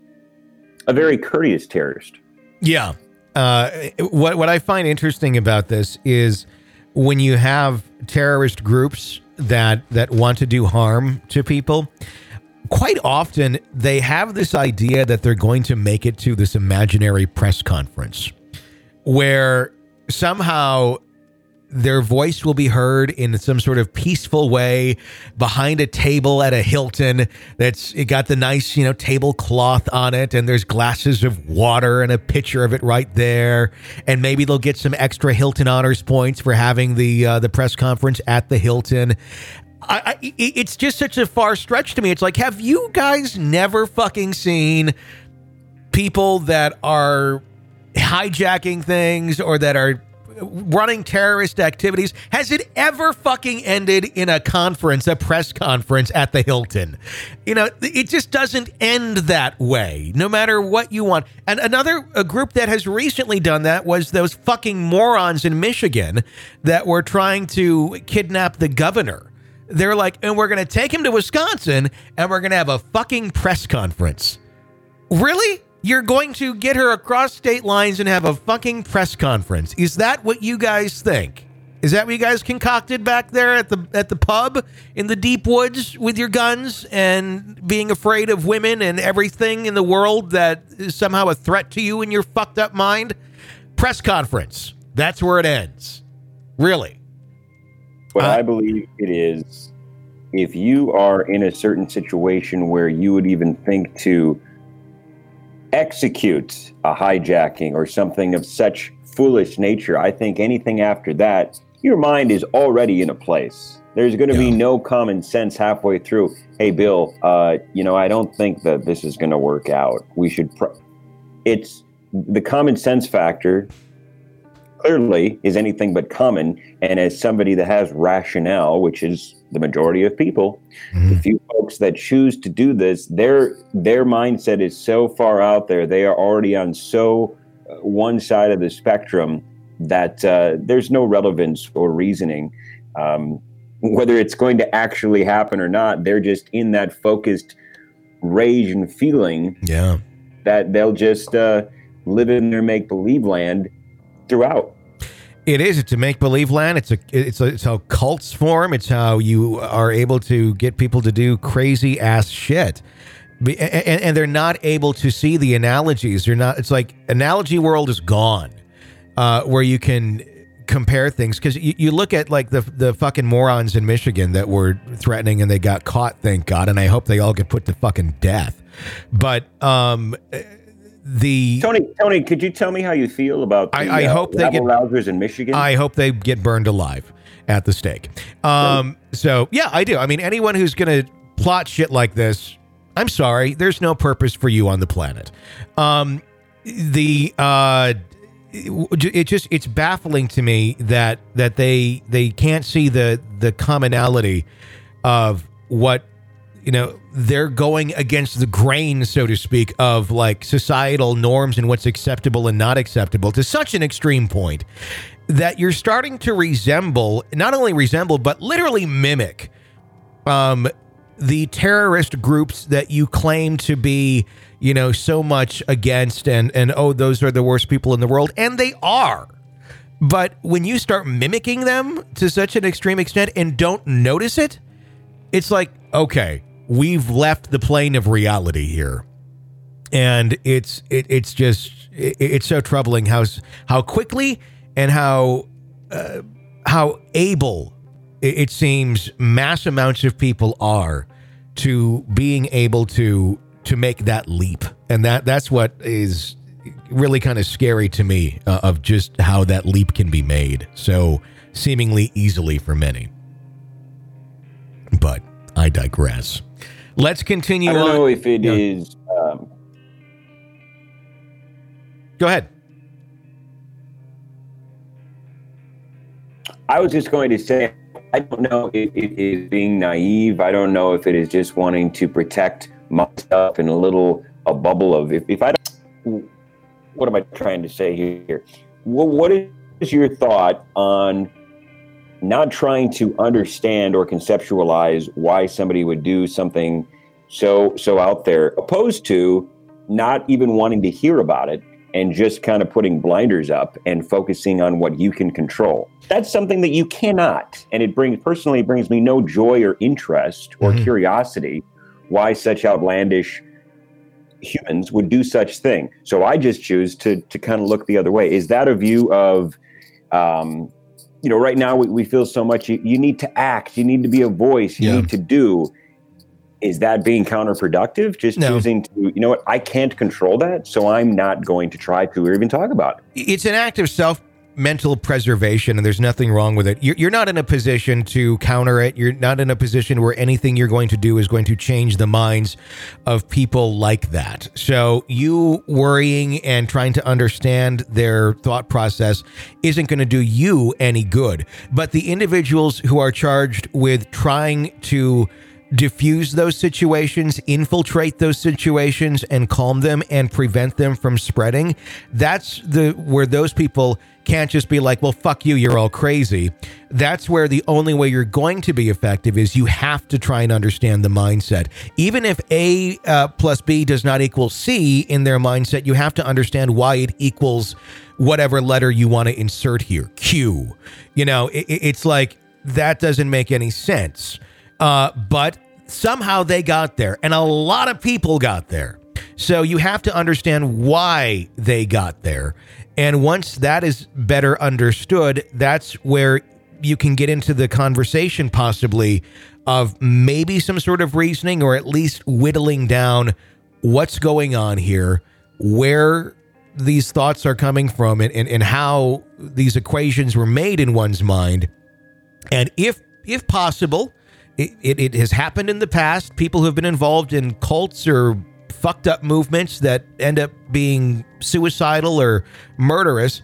A very courteous terrorist. Yeah. What I find interesting about this is when you have terrorist groups that want to do harm to people, quite often they have this idea that they're going to make it to this imaginary press conference where somehow their voice will be heard in some sort of peaceful way behind a table at a Hilton that's got the nice, tablecloth on it, and there's glasses of water and a picture of it right there. And maybe they'll get some extra Hilton honors points for having the press conference at the Hilton. It's just such a far stretch to me. It's like, have you guys never fucking seen people that are hijacking things or that are running terrorist activities? Has it ever fucking ended in a press conference at the Hilton? It just doesn't end that way, no matter what you want. And a group that has recently done that was those fucking morons in Michigan that were trying to kidnap the governor. They're like, and we're going to take him to Wisconsin and we're going to have a fucking press conference. Really? You're going to get her across state lines and have a fucking press conference. Is that what you guys think? Is that what you guys concocted back there at the pub in the deep woods with your guns and being afraid of women and everything in the world that is somehow a threat to you in your fucked up mind? Press conference. That's where it ends. Really. What I believe it is, if you are in a certain situation where you would even think to execute a hijacking or something of such foolish nature, I think anything after that, your mind is already in a place. There's going to be no common sense halfway through. Hey, Bill, I don't think that this is going to work out. We should. It's the common sense factor clearly is anything but common. And as somebody that has rationale, which is the majority of people, the few folks that choose to do this, their mindset is so far out there. They are already on so one side of the spectrum that there's no relevance or reasoning. Whether it's going to actually happen or not, they're just in that focused rage and feeling that they'll just live in their make-believe land throughout. It's a make-believe land. It's how cults form. It's how you are able to get people to do crazy ass shit. And they're not able to see the analogies. It's like analogy world is gone, where you can compare things. Because you look at like the fucking morons in Michigan that were threatening and they got caught, thank God. And I hope they all get put to fucking death. But Tony, could you tell me how you feel about I hope they get rousers in Michigan? I hope they get burned alive at the stake. So yeah, I do. I mean, anyone who's going to plot shit like this, I'm sorry, there's no purpose for you on the planet. It's baffling to me that they can't see the commonality of what, they're going against the grain, so to speak, of like societal norms and what's acceptable and not acceptable to such an extreme point that you're starting to not only resemble, but literally mimic the terrorist groups that you claim to be, so much against and those are the worst people in the world. And they are. But when you start mimicking them to such an extreme extent and don't notice it, it's like, okay, we've left the plane of reality here. And it's so troubling how quickly and how able it seems mass amounts of people are to being able to make that leap. And that's what is really kind of scary to me, of just how that leap can be made so seemingly easily for many. But I digress. Let's continue on. I don't know if it is. Go ahead. I was just going to say, I don't know if it is being naive. I don't know if it is just wanting to protect myself in a bubble of, if I don't, what am I trying to say here? Well, what is your thought on not trying to understand or conceptualize why somebody would do something so out there, opposed to not even wanting to hear about it and just kind of putting blinders up and focusing on what you can control? That's something that you cannot. And it personally brings me no joy or interest or curiosity why such outlandish humans would do such thing. So I just choose to kind of look the other way. Is that a view of, right now we feel so much, you need to act, you need to be a voice, you need to do. Is that being counterproductive? Choosing to, what, I can't control that, so I'm not going to try to or even talk about it. It's an act of mental preservation, and there's nothing wrong with it. You're not in a position to counter it. You're not in a position where anything you're going to do is going to change the minds of people like that. So you worrying and trying to understand their thought process isn't going to do you any good. But the individuals who are charged with trying to diffuse those situations, infiltrate those situations, and calm them and prevent them from spreading, that's where those people can't just be like, well, fuck you, you're all crazy. That's where the only way you're going to be effective is you have to try and understand the mindset. Even if A plus B does not equal C in their mindset, you have to understand why it equals whatever letter you want to insert here, Q. It's like, that doesn't make any sense. But somehow they got there, and a lot of people got there. So you have to understand why they got there. And once that is better understood, that's where you can get into the conversation possibly of maybe some sort of reasoning, or at least whittling down what's going on here, where these thoughts are coming from, and how these equations were made in one's mind. And if possible, it has happened in the past. People who have been involved in cults or fucked up movements that end up being suicidal or murderous,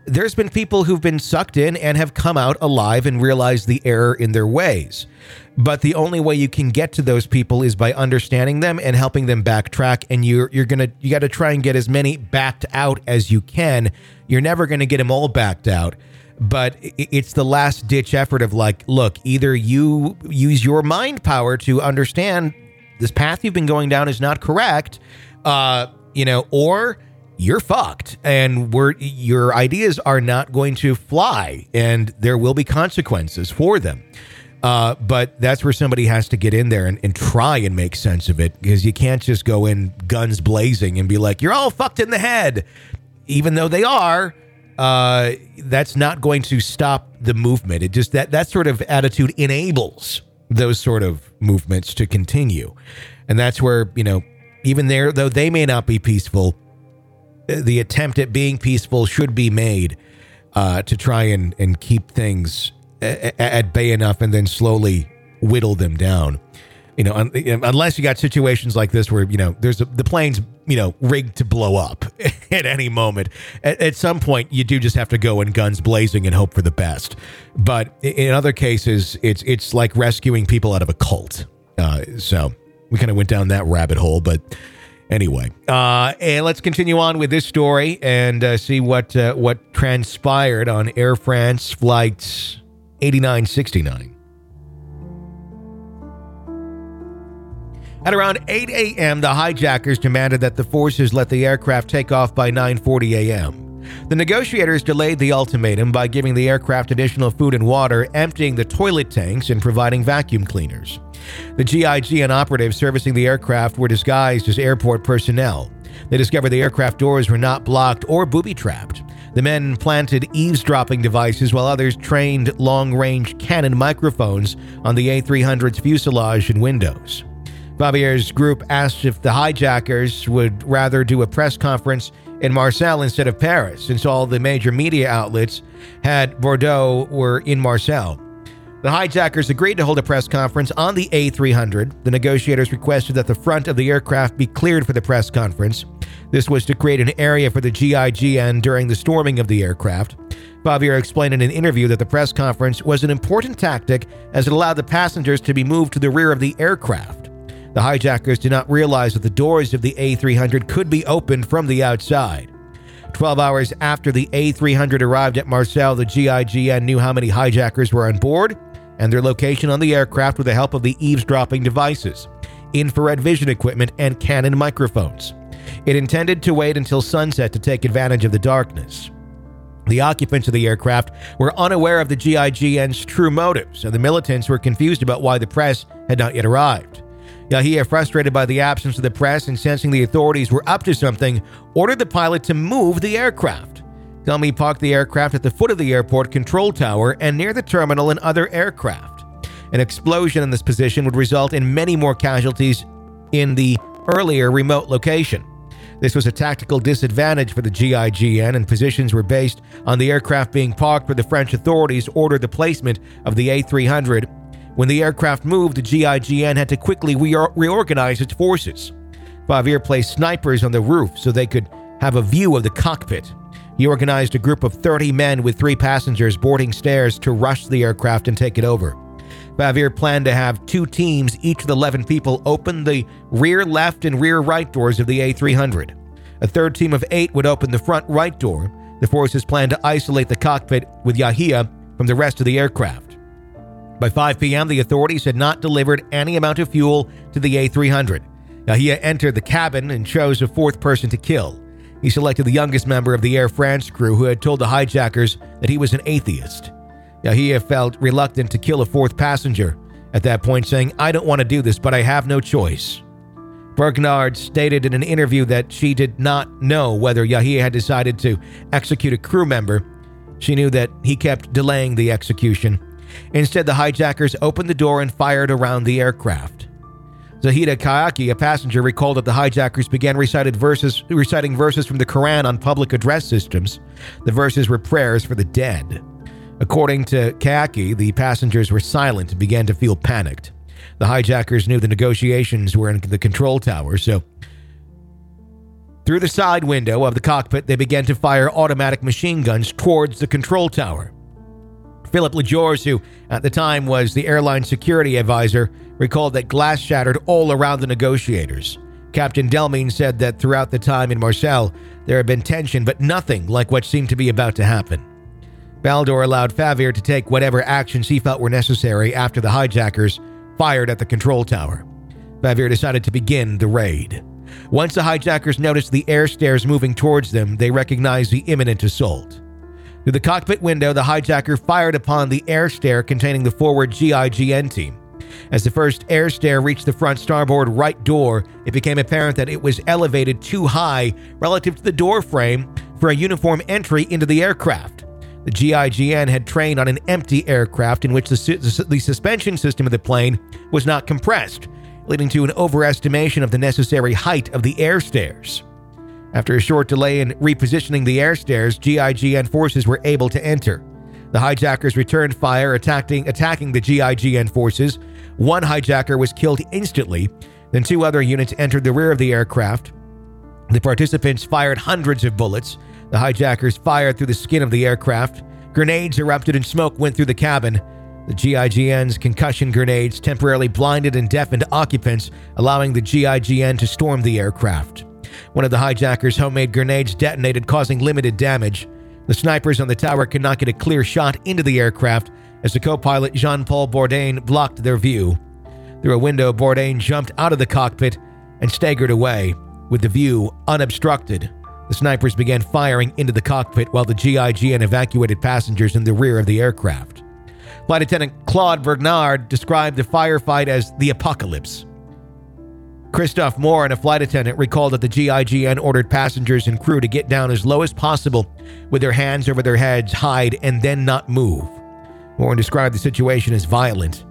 there's been people who've been sucked in and have come out alive and realized the error in their ways. But the only way you can get to those people is by understanding them and helping them backtrack. And you got to try and get as many backed out as you can. You're never going to get them all backed out. But it's the last ditch effort of like, look, either you use your mind power to understand this path you've been going down is not correct, or you're fucked and your ideas are not going to fly and there will be consequences for them. But that's where somebody has to get in there and try and make sense of it, because you can't just go in guns blazing and be like, you're all fucked in the head, even though they are. That's not going to stop the movement. It just that sort of attitude enables those sort of movements to continue. And that's where, even there, though they may not be peaceful, the attempt at being peaceful should be made to try and keep things at bay enough and then slowly whittle them down. Unless you got situations like this where, the plane's, rigged to blow up at any moment. At some point, you do just have to go in guns blazing and hope for the best. But in other cases, it's like rescuing people out of a cult. So we kind of went down that rabbit hole, but anyway. And let's continue on with this story and see what transpired on Air France Flight 8969. At around 8 a.m., the hijackers demanded that the forces let the aircraft take off by 9:40 a.m. The negotiators delayed the ultimatum by giving the aircraft additional food and water, emptying the toilet tanks, and providing vacuum cleaners. The GIGN operatives servicing the aircraft were disguised as airport personnel. They discovered the aircraft doors were not blocked or booby-trapped. The men planted eavesdropping devices while others trained long-range Canon microphones on the A300's fuselage and windows. Favier's group asked if the hijackers would rather do a press conference in Marseille instead of Paris, since all the major media outlets had Bordeaux were in Marseille. The hijackers agreed to hold a press conference on the A300. The negotiators requested that the front of the aircraft be cleared for the press conference. This was to create an area for the GIGN during the storming of the aircraft. Favier explained in an interview that the press conference was an important tactic as it allowed the passengers to be moved to the rear of the aircraft. The hijackers did not realize that the doors of the A300 could be opened from the outside. 12 hours after the A300 arrived at Marseille, the GIGN knew how many hijackers were on board and their location on the aircraft with the help of the eavesdropping devices, infrared vision equipment, and Canon microphones. It intended to wait until sunset to take advantage of the darkness. The occupants of the aircraft were unaware of the GIGN's true motives, and the militants were confused about why the press had not yet arrived. Yahia, frustrated by the absence of the press and sensing the authorities were up to something, ordered the pilot to move the aircraft. Delmy parked the aircraft at the foot of the airport control tower and near the terminal and other aircraft. An explosion in this position would result in many more casualties in the earlier remote location. This was a tactical disadvantage for the GIGN, and positions were based on the aircraft being parked where the French authorities ordered the placement of the A300. When the aircraft moved, the GIGN had to quickly reorganize its forces. Favier placed snipers on the roof so they could have a view of the cockpit. He organized a group of 30 men with 3 passengers boarding stairs to rush the aircraft and take it over. Favier planned to have 2 teams, each with 11 people, open the rear left and rear right doors of the A300. A third team of 8 would open the front right door. The forces planned to isolate the cockpit with Yahia from the rest of the aircraft. By 5 p.m., the authorities had not delivered any amount of fuel to the A300. Yahia entered the cabin and chose a 4th person to kill. He selected the youngest member of the Air France crew, who had told the hijackers that he was an atheist. Yahia felt reluctant to kill a 4th passenger at that point, saying, "I don't want to do this, but I have no choice." Bergnard stated in an interview that she did not know whether Yahia had decided to execute a crew member. She knew that he kept delaying the execution. Instead, the hijackers opened the door and fired around the aircraft. Zahida Kayaki, a passenger, recalled that the hijackers began reciting verses from the Quran on public address systems. The verses were prayers for the dead. According to Kayaki, the passengers were silent and began to feel panicked. The hijackers knew the negotiations were in the control tower, so Through the side window of the cockpit, they began to fire automatic machine guns towards the control tower. Philip LaJours, who at the time was the airline security advisor, recalled that glass shattered all around the negotiators. Captain Delmine said that throughout the time in Marseille, there had been tension, but nothing like what seemed to be about to happen. Baldor allowed Favre to take whatever actions he felt were necessary after the hijackers fired at the control tower. Favre decided to begin the raid. Once the hijackers noticed the air stairs moving towards them, they recognized the imminent assault. Through the cockpit window, the hijacker fired upon the air stair containing the forward GIGN team. As the first air stair reached the front starboard right door, it became apparent that it was elevated too high relative to the door frame for a uniform entry into the aircraft. The GIGN had trained on an empty aircraft in which the suspension system of the plane was not compressed, leading to an overestimation of the necessary height of the air stairs. After a short delay in repositioning the air stairs, GIGN forces were able to enter. The hijackers returned fire, attacking the GIGN forces. One hijacker was killed instantly, then two other units entered the rear of the aircraft. The participants fired hundreds of bullets. The hijackers fired through the skin of the aircraft. Grenades erupted and smoke went through the cabin. The GIGN's concussion grenades temporarily blinded and deafened occupants, allowing the GIGN to storm the aircraft. One of the hijackers' homemade grenades detonated, causing limited damage. The snipers on the tower could not get a clear shot into the aircraft as the co-pilot Jean-Paul Bourdain blocked their view. Through a window, Bourdain jumped out of the cockpit and staggered away. With the view unobstructed, the snipers began firing into the cockpit while the GIGN evacuated passengers in the rear of the aircraft. Flight Attendant Claude Bernard described the firefight as the apocalypse. Christophe Morin, a flight attendant, recalled that the GIGN ordered passengers and crew to get down as low as possible with their hands over their heads, hide, and then not move. Morin described the situation as violent.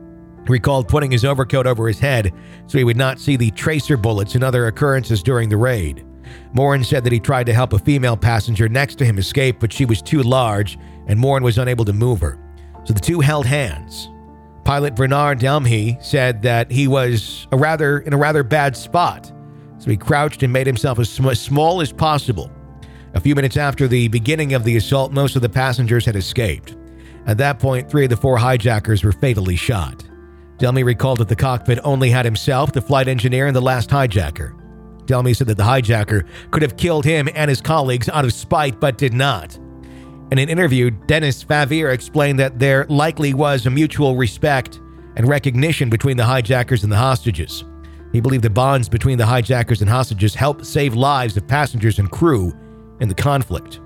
He recalled putting his overcoat over his head so he would not see the tracer bullets and other occurrences during the raid. Morin said that he tried to help a female passenger next to him escape, but she was too large and Morin was unable to move her. So the two held hands. Pilot Bernard Delmy said that he was in a rather bad spot, so he crouched and made himself as small as possible. A few minutes after the beginning of the assault, most of the passengers had escaped. At that point, 3 of the 4 hijackers were fatally shot. Delmy recalled that the cockpit only had himself, the flight engineer, and the last hijacker. Delmy said that the hijacker could have killed him and his colleagues out of spite, but did not. In an interview, Dennis Favre explained that there likely was a mutual respect and recognition between the hijackers and the hostages. He believed the bonds between the hijackers and hostages helped save lives of passengers and crew in the conflict.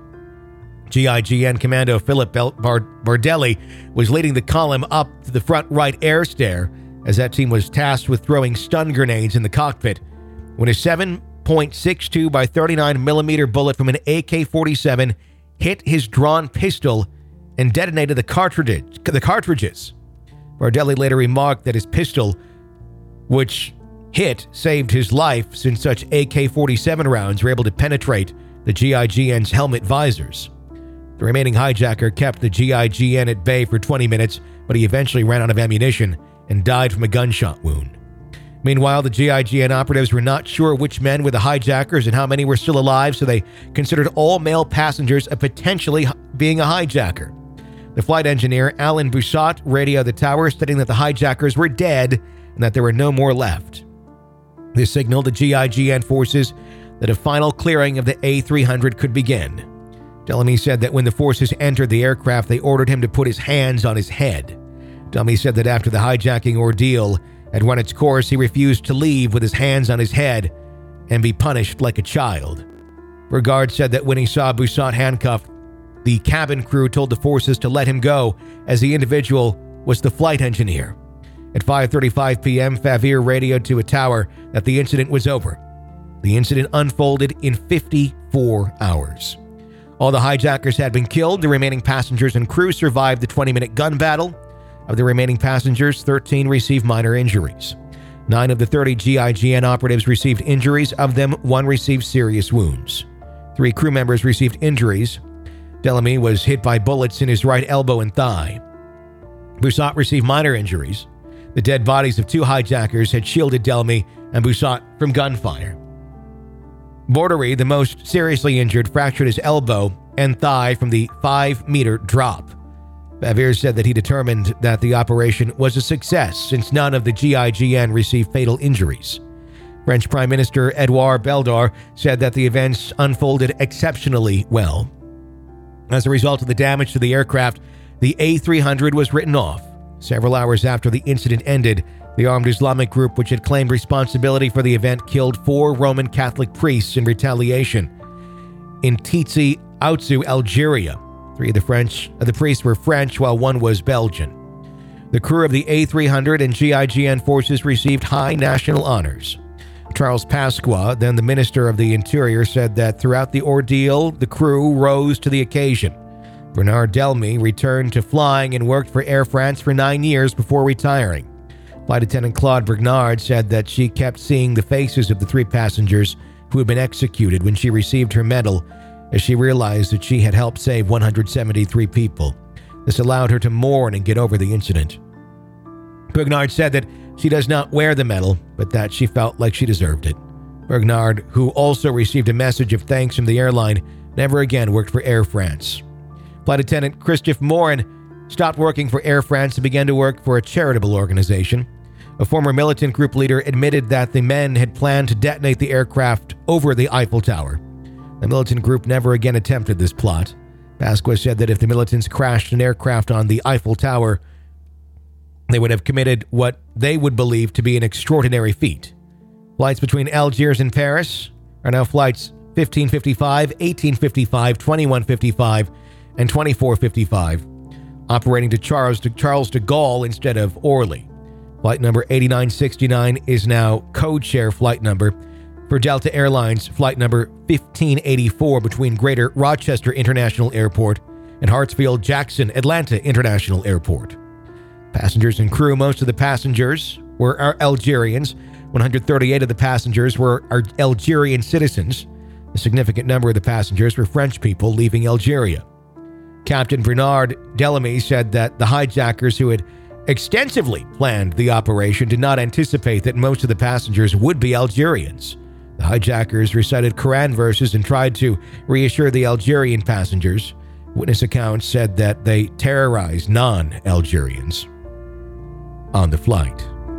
GIGN Commando Philip Bardelli was leading the column up to the front right air stair as that team was tasked with throwing stun grenades in the cockpit when a 7.62 by 39 millimeter bullet from an AK-47 hit his drawn pistol and detonated the cartridges. Bardelli later remarked that his pistol, which hit, saved his life since such AK-47 rounds were able to penetrate the GIGN's helmet visors. The remaining hijacker kept the GIGN at bay for 20 minutes, but he eventually ran out of ammunition and died from a gunshot wound. Meanwhile, the GIGN operatives were not sure which men were the hijackers and how many were still alive, so they considered all male passengers a potentially being a hijacker. The flight engineer, Alain Boussat, radioed the tower, stating that the hijackers were dead and that there were no more left. This signaled the GIGN forces that a final clearing of the A300 could begin. Delmy said that when the forces entered the aircraft, they ordered him to put his hands on his head. Delmy said that after the hijacking ordeal had run its course, he refused to leave with his hands on his head and be punished like a child. Bernard said that when he saw Boussat handcuffed, the cabin crew told the forces to let him go, as the individual was the flight engineer. At 5:35 p.m., Favre radioed to a tower that the incident was over. The incident unfolded in 54 hours. All the hijackers had been killed. The remaining passengers and crew survived the 20-minute gun battle. Of the remaining passengers, 13 received minor injuries. 9 of the 30 GIGN operatives received injuries. Of them, 1 received serious wounds. 3 crew members received injuries. Delamy was hit by bullets in his right elbow and thigh. Boussat received minor injuries. The dead bodies of 2 hijackers had shielded Delamy and Boussat from gunfire. Bordery, the most seriously injured, fractured his elbow and thigh from the 5-meter drop. Bavier said that he determined that the operation was a success since none of the GIGN received fatal injuries. French Prime Minister Edouard Beldar said that the events unfolded exceptionally well. As a result of the damage to the aircraft, the A300 was written off. Several hours after the incident ended, the armed Islamic group, which had claimed responsibility for the event, killed 4 Roman Catholic priests in retaliation. In Tizi Ouzou, Algeria, 3 of the priests were French, while 1 was Belgian. The crew of the A300 and GIGN forces received high national honors. Charles Pasqua, then the Minister of the Interior, said that throughout the ordeal, the crew rose to the occasion. Bernard Delmy returned to flying and worked for Air France for 9 years before retiring. Flight attendant Claude Bernard said that she kept seeing the faces of the 3 passengers who had been executed when she received her medal, as she realized that she had helped save 173 people. This allowed her to mourn and get over the incident. Bernard said that she does not wear the medal, but that she felt like she deserved it. Bernard, who also received a message of thanks from the airline, never again worked for Air France. Flight attendant Christophe Morin stopped working for Air France and began to work for a charitable organization. A former militant group leader admitted that the men had planned to detonate the aircraft over the Eiffel Tower. The militant group never again attempted this plot. Pasqua said that if the militants crashed an aircraft on the Eiffel Tower, they would have committed what they would believe to be an extraordinary feat. Flights between Algiers and Paris are now flights 1555, 1855, 2155, and 2455, operating to Charles de Gaulle instead of Orly. Flight number 8969 is now code-share flight number for Delta Airlines flight number 1584 between Greater Rochester International Airport and Hartsfield-Jackson Atlanta International Airport. Passengers and crew, most of the passengers were Algerians. 138 of the passengers were Algerian citizens. A significant number of the passengers were French people leaving Algeria. Captain Bernard Delamy said that the hijackers, who had extensively planned the operation, did not anticipate that most of the passengers would be Algerians. The hijackers recited Quran verses and tried to reassure the Algerian passengers. Witness accounts said that they terrorized non-Algerians on the flight.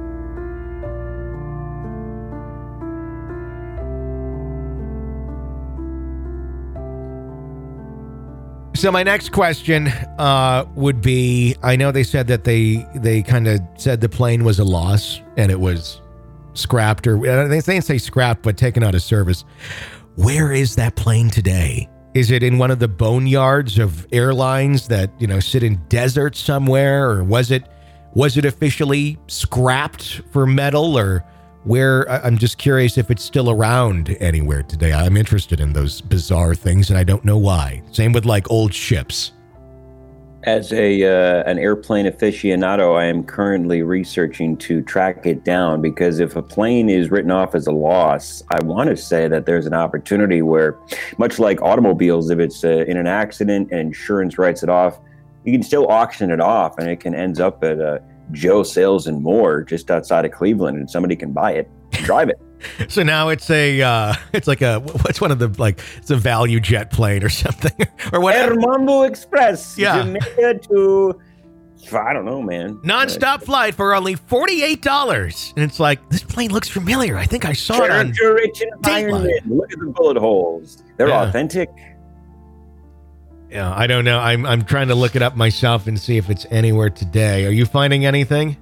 So my next question would be, I know they said that they kind of said the plane was a loss and it was scrapped, or they didn't say scrapped, but taken out of service. Where is that plane today? Is it in one of the boneyards of airlines that, sit in deserts somewhere, or was it officially scrapped for metal, or where? I'm just curious if it's still around anywhere today. I'm interested in those bizarre things, and I don't know why. Same with like old ships. As an airplane aficionado, I am currently researching to track it down, because if a plane is written off as a loss, I want to say that there's an opportunity where, much like automobiles, if it's in an accident and insurance writes it off, you can still auction it off, and it can end up at Joe Sales and More just outside of Cleveland, and somebody can buy it and drive it. So now it's it's one of the, like, it's a value jet plane or something, or whatever. Air Mambo Express. Yeah. Jamaica to, I don't know, man. Non-stop flight for only $48. And it's like, this plane looks familiar. I think I saw it on rich environment. Look at the bullet holes. They're authentic. Yeah, I don't know. I'm trying to look it up myself and see if it's anywhere today. Are you finding anything?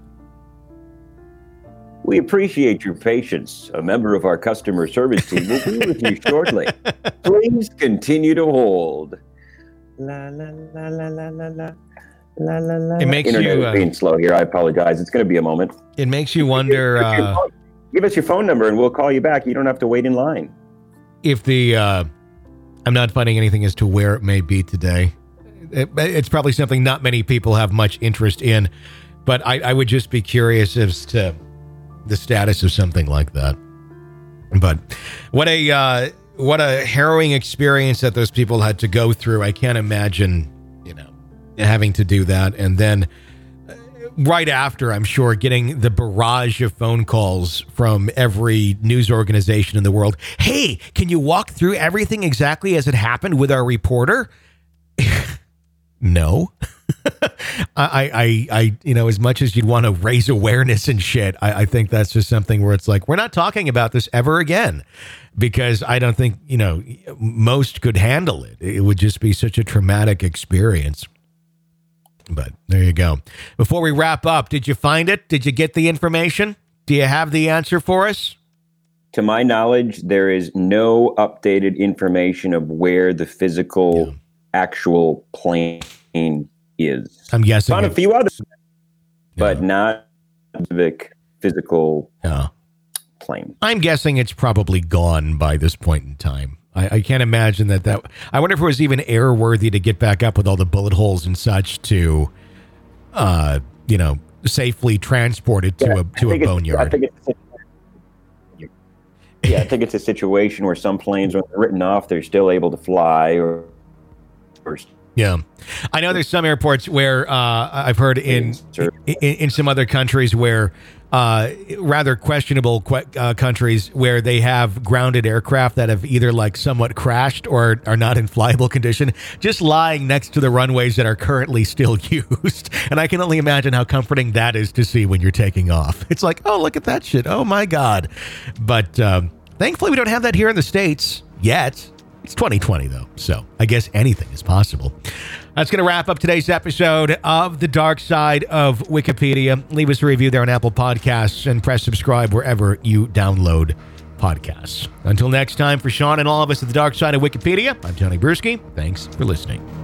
We appreciate your patience. A member of our customer service team will be with you shortly. Please continue to hold. La la la la la la la la la la. It makes Internet you is being slow here. I apologize. It's going to be a moment. It makes you wonder. Give us your phone number and we'll call you back. You don't have to wait in line. If the I'm not finding anything as to where it may be today. It's probably something not many people have much interest in, but I would just be curious as to the status of something like that. But what a harrowing experience that those people had to go through. I can't imagine, having to do that. And then right after, I'm sure, getting the barrage of phone calls from every news organization in the world. Hey, can you walk through everything exactly as it happened with our reporter? No. I as much as you'd want to raise awareness and shit, I think that's just something where it's like, we're not talking about this ever again, because I don't think, most could handle it. It would just be such a traumatic experience. But there you go. Before we wrap up, did you find it? Did you get the information? Do you have the answer for us? To my knowledge, there is no updated information of where the physical actual plane is. I'm guessing found a few others, but not specific physical plane. I'm guessing it's probably gone by this point in time. I can't imagine that. I wonder if it was even airworthy to get back up with all the bullet holes and such to, safely transport it to a boneyard. I think it's a situation where some planes, when they're written off, they're still able to fly or yeah. I know there's some airports where I've heard in some other countries where rather questionable countries where they have grounded aircraft that have either like somewhat crashed or are not in flyable condition, just lying next to the runways that are currently still used. And I can only imagine how comforting that is to see when you're taking off. It's like, oh, look at that shit. Oh, my God. But thankfully, we don't have that here in the States yet. It's 2020, though, so I guess anything is possible. That's going to wrap up today's episode of The Dark Side of Wikipedia. Leave us a review there on Apple Podcasts and press subscribe wherever you download podcasts. Until next time, for Sean and all of us at The Dark Side of Wikipedia, I'm Tony Bruschi. Thanks for listening.